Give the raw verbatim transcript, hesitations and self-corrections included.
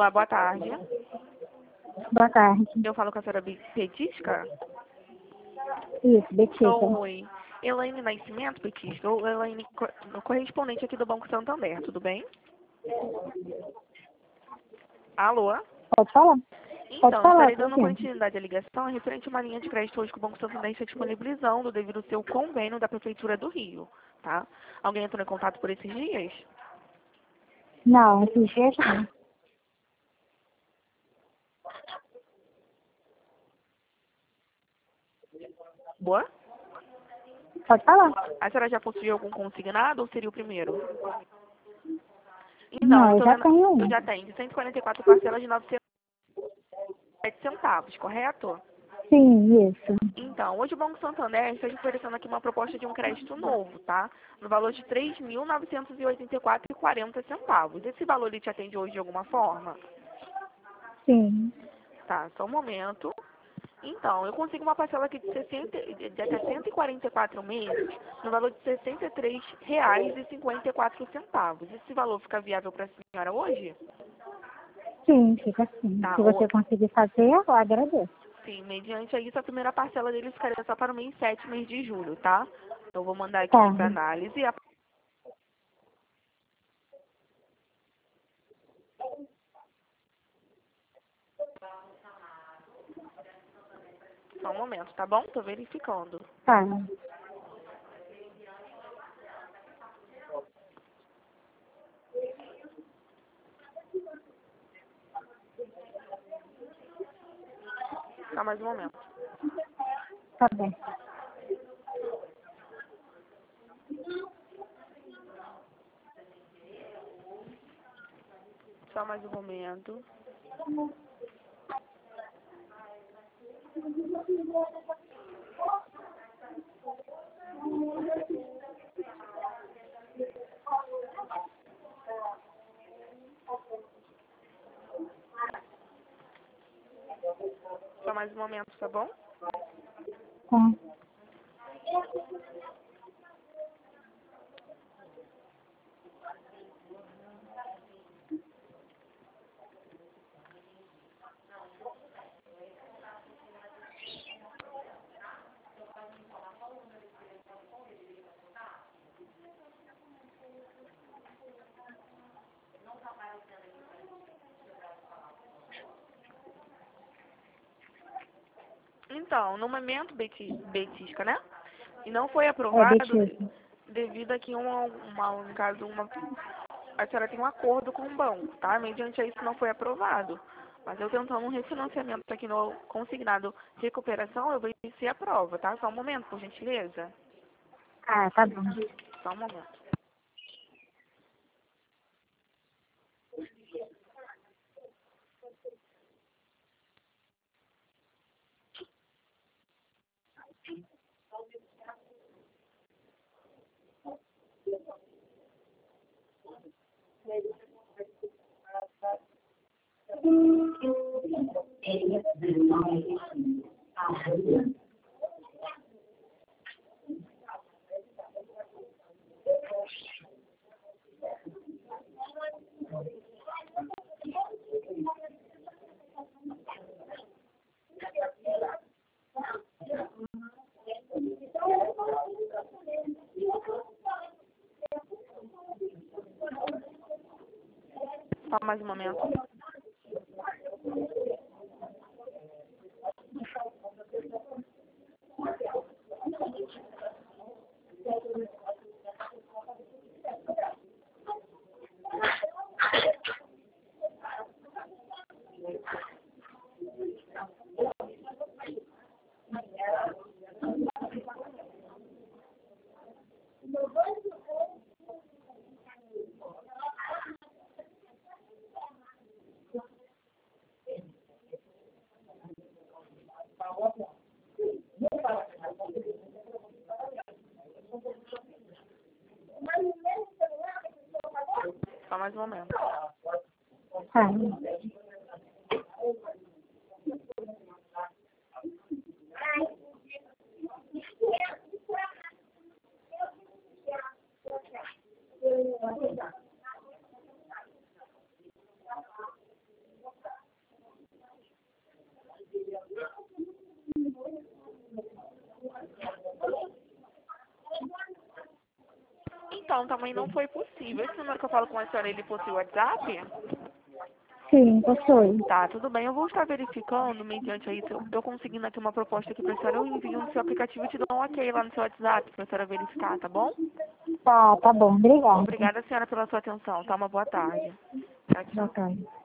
Olá, boa tarde. Boa tarde. Eu falo com a senhora Petisca? Isso, Betica. Oi. Elaine Nascimento, Petisca. Ou Elaine, co- correspondente aqui do Banco Santander, tudo bem? Alô? Pode falar? Então, Pode falar, estarei tô dando ouvindo. continuidade à ligação referente a uma linha de crédito hoje que o Banco Santander está disponibilizando devido ao seu convênio da Prefeitura do Rio, tá? Alguém entrou em contato por esses dias? Não, esses dias não. Boa? Pode falar? A senhora já possuiu algum consignado ou seria o primeiro? Então, Não, eu eu tô já vendo, tenho eu um. já tenho cento e quarenta e quatro parcelas de novecentos e sete centavos, correto? Sim, isso. Então, hoje o Banco Santander está oferecendo aqui uma proposta de um crédito novo, tá? No valor de três mil novecentos e oitenta e quatro reais e quarenta centavos. Esse valor ele te atende hoje de alguma forma? Sim. Tá, só um momento. Então, eu consigo uma parcela aqui de, sessenta, de de até cento e quarenta e quatro meses, no valor de sessenta e três reais e cinquenta e quatro centavos. Esse valor fica viável para a senhora hoje? Sim, fica assim. Tá, Se o- você conseguir fazer, eu agradeço. sim, mediante isso, a primeira parcela dele ficaria só para o mês sete, mês de julho, tá? Eu vou mandar aqui Tá. para análise. A- Só um momento, tá bom? Tô verificando. Tá. Só mais um momento. Tá bem. Só mais um momento. Só mais um momento, tá bom? Tá. Então, no momento, Beti- Betisca, né? E não foi É, aprovado de- Betica. devido a que, uma, uma, no caso, uma, a senhora tem um acordo com o banco, tá? Mediante a isso não foi aprovado. Mas eu tentando um refinanciamento aqui no consignado recuperação, eu vejo se aprova, tá? Só um momento, por gentileza. Ah, tá bom. Só um momento. Só mais um momento. Só mais um momento. Tá. Então, também não foi possível. Esse número que eu falo com a senhora, ele possui WhatsApp? Sim, possui. Tá, tudo bem. Eu vou estar verificando, mediante aí, se eu, eu conseguindo aqui uma proposta aqui pra senhora, eu envio no seu aplicativo e te dou um ok lá no seu WhatsApp pra senhora verificar, tá bom? Tá, tá bom. Obrigada. Obrigada, senhora, pela sua atenção. Tá, uma boa tarde. Tchau, Boa tchau. tarde.